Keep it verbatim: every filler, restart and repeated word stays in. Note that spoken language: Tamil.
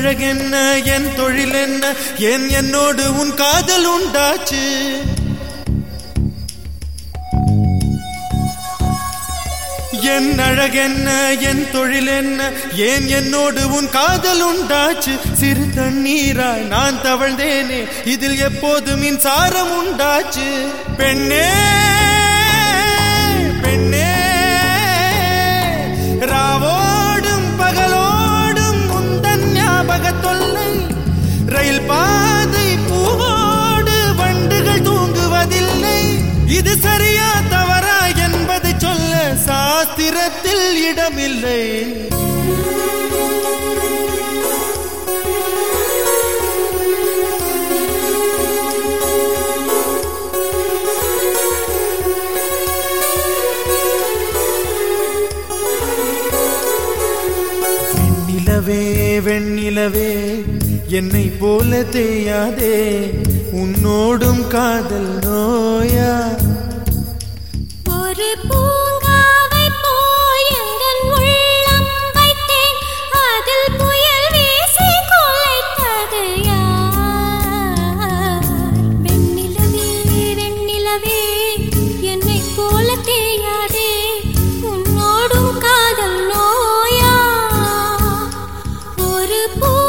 அழகென்ன என் தொழில் என்ன ஏன் என்னோடு உன் காதல் உண்டாச்சு என் அழகென்ன என் தொழில் என்ன ஏன் என்னோடு உன் காதல் உண்டாச்சு சிறு தண்ணீராய் நான் தவழ்ந்தேனே இதில் எப்போது மின்சாரம் உண்டாச்சு பெண்ணே பெண்ணே ராவோடும் பகலோடும் முந்தன் ஞாபக தொல்லை ரயில் பாதை பூவோடு வண்டுகள் தூங்குவதில்லை இது சரியா தவறா என்பதை சொல்ல சாஸ்திரத்தில் இடமில்லை வெண்ணிலவே வெண்ணிலவே என்னை போல தேயாதே உன்னோடும் காதல் நோயா ஒரு பூங்காவை போல் எங்கள் உள்ளம் வைத்தேன் அதில் புயல் வீசி குலைத்தது யார் வெண்ணிலவே வெண்ணிலவே என்னை போல தேயாதே உன்னோடும் காதல் நோயா ஒரு பூ